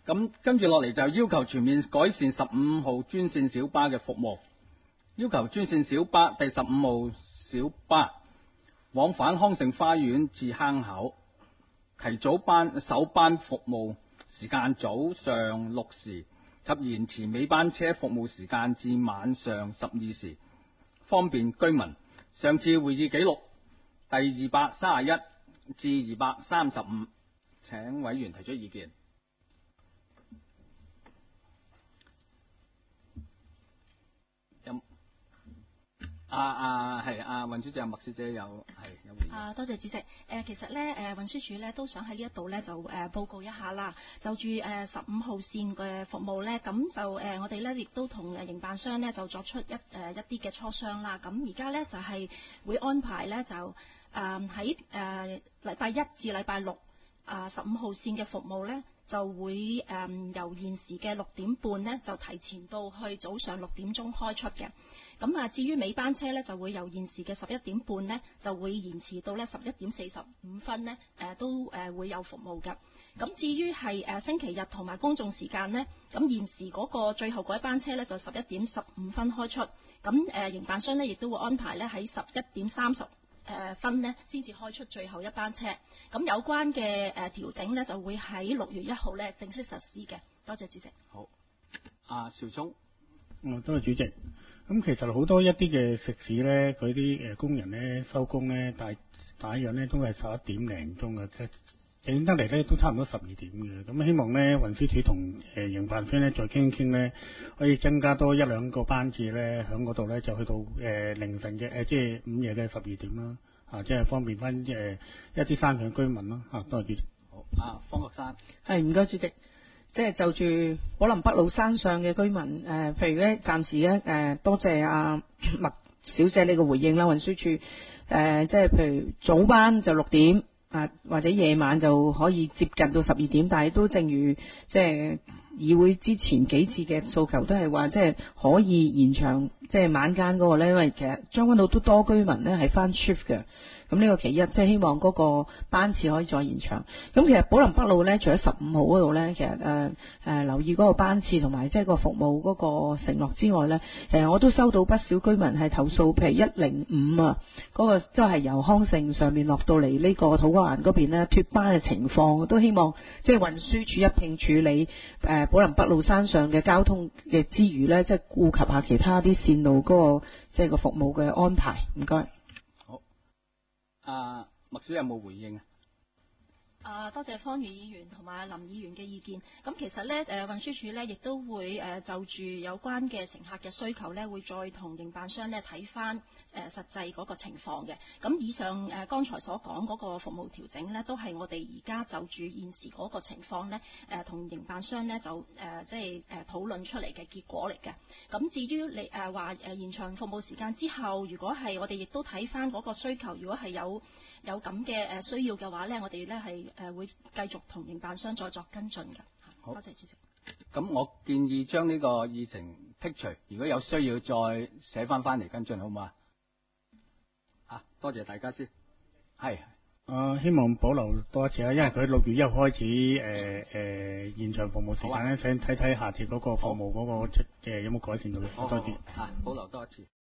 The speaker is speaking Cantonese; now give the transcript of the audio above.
咁跟住落嚟就要求全面改善15號專線小巴嘅服務，要求專線小巴第15號小巴往返康盛花園至坑口，提早首班服務時間早上6時及延遲尾班車服務時間至晚上12時，方便居民。上次會議記錄第231至235，請委員提出意見。係運輸署麥小姐有回應。 多謝主席。其實咧，運輸署咧都想喺呢一度咧就報告一下啦。就住15號線嘅服務咧，咁就我哋咧亦都同營辦商咧就作出一啲嘅磋商啦。咁而家咧就係會安排咧就喺禮拜一至禮拜六15號線嘅服務咧就會由現時嘅6點半咧就提前到去早上6點鐘開出嘅。咁至於尾班車咧，就會由現時嘅11點半咧，就會延遲到咧11點45分咧，都會有服務嘅。咁至於係星期日同埋公眾時間咧，咁現時嗰個最後嗰一班車咧就11點15分開出，咁營辦商咧亦都會安排咧喺11點30分咧先至開出最後一班車。咁有關嘅調整咧就會喺6月1號咧正式實施嘅。多謝主席。 好，邵聰。 多謝主席。咁其實好多一啲嘅食肆咧，佢啲工人咧收工咧，大約咧都係11點零鐘嘅，整得嚟咧都差唔多12點嘅。咁希望咧運輸署同營辦商咧再傾一傾咧，可以增加多1-2個班次咧，喺嗰度咧就去到凌晨嘅即係午夜嘅12點啦，即係方便翻一啲山上居民啦。多謝主席。 好，方國珊。 係，唔該主席。即係就住寶林北路山上嘅居民，譬如咧，暫時咧，多謝麥小姐呢個回應啦。運輸署即係譬如早班就6點，或者夜晚就可以接近到12點，但係都正如即係議會之前幾次嘅訴求，都係話即係可以延長即係晚間嗰個咧，因為其實將軍澳都多居民咧係翻 shift 嘅。咁呢個其一，即係希望嗰個班次可以再延長。咁其實寶林北路咧，除咗15號嗰度咧，其實留意嗰個班次同埋即係個服務嗰個承諾之外咧，其實我都收到不少居民係投訴，譬如105嗰個都係由康盛上面落到嚟呢個土瓜灣嗰邊咧脫班嘅情況，都希望即係運輸署一併處理寶林北路山上嘅交通嘅之餘咧，即係顧及下其他啲線路嗰個即係個服務嘅安排。唔該。 麥小姐有冇回應多謝方宇議員同埋林議員嘅意見。咁其實咧，運輸署咧亦都會就住有關嘅乘客嘅需求咧，會再同營辦商咧睇翻實際嗰個情況嘅。咁以上剛才所講嗰個服務調整咧，都係我哋而家就住現時嗰個情況咧，同營辦商咧就即係討論出嚟嘅結果嚟嘅。咁至於你話延長服務時間之後，如果係我哋亦都睇翻嗰個需求，如果係有咁嘅需要嘅話咧，我哋咧係會繼續同營辦商再作跟進嘅。 好， 多謝主席。 咁我建議將呢個議程剔除，如果有需要再寫翻嚟跟進，好唔好啊？多謝大家先。係。 希望保留多一次啦，因為佢6月1號開始延長服務時間咧，想睇睇下次嗰個服務嗰個有冇改善到嘅。多謝。 保留多一次。